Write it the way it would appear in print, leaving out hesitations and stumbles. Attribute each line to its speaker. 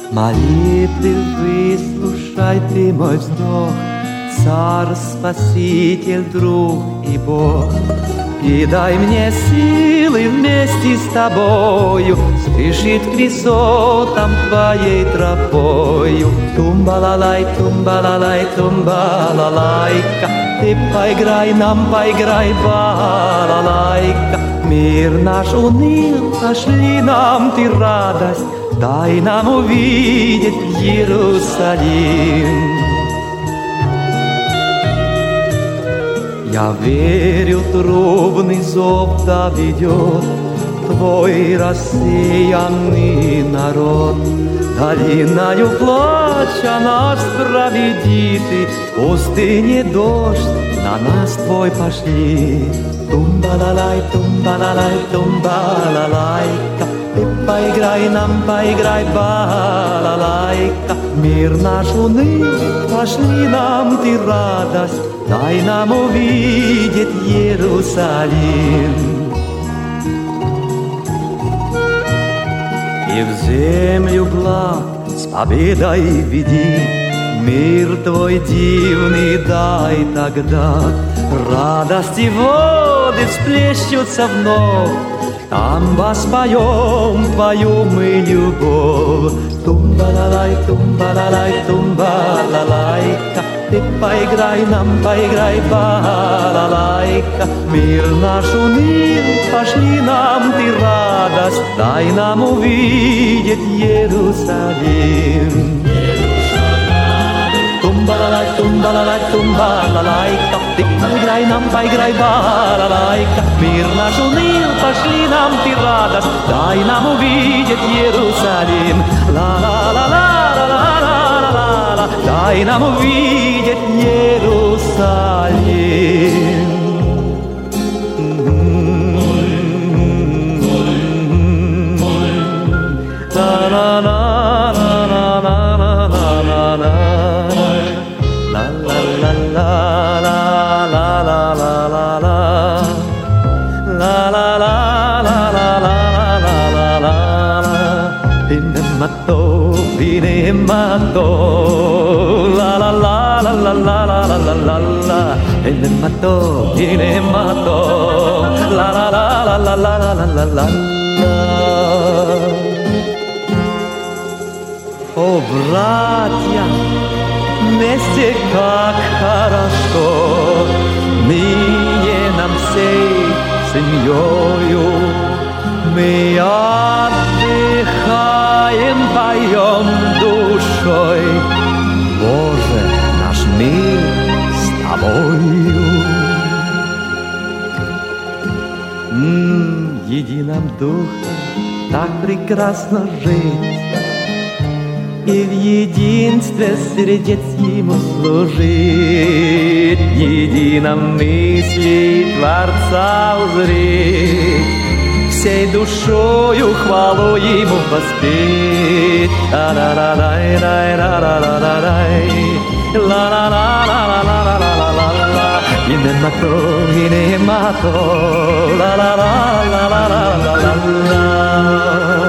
Speaker 1: Молитвы выслушай ты мой вздох, Царь, Спаситель, друг и Бог. И дай мне силы вместе с тобою спешить к высотам твоей тропою. Тумбалалай, тумбалалай, тумбалалайка, ты поиграй нам, поиграй, балалайка. Мир наш уныл, пошли нам ты радость, дай нам увидеть Иерусалим. Я верю, трубный зов доведет твой рассеянный народ. Долиною плача нас проведи ты, в пустыне дождь на нас твой пошли. Тумбалалай, тумбалалай, тумбалалайка, ты поиграй нам, поиграй, балалайка. Мир наш уныл, пошли нам ты радость, дай нам увидеть Иерусалим. И в землю благ с победой веди, мир твой дивный дай тогда. Радости воды всплещутся вновь, там воспоем твою мы любовь. Тумбалалай, тумбалалай, тумбалалайка, ты поиграй нам, поиграй, балалайка. Мир наш уныл, пошли нам ты радость, дай нам увидеть Иерусалим. Тумбалалай, тумбалалай, тумбалалайка, ты поиграй нам, поиграй, балалайка. Мир наш уныл, пошли нам ты радость, дай нам увидеть Иерусалим. Ла-ла-ла-ла-ла-ла-ла-ла-ла, дай нам увидеть Иерусалим. Matto, la la la la la la la la la la la. El matto, viene matto, la la la la la la la la la la. О, братья, вместе как хорошо, ныне нам всей семьёю мы отдыхаем, поем душой. Боже, наш мир с тобою. В едином духе так прекрасно жить, и в единстве сердец ему служить, в едином мысли Творца узреть, всей душою хвалу ему воспеть. Ла-ла-ла-ла-ла-ла-ла-ла-ла-ла, ла-ла-ла-ла-ла-ла-ла-ла-ла, инемато, инемато, ла-ла-ла-ла-ла-ла-ла-ла.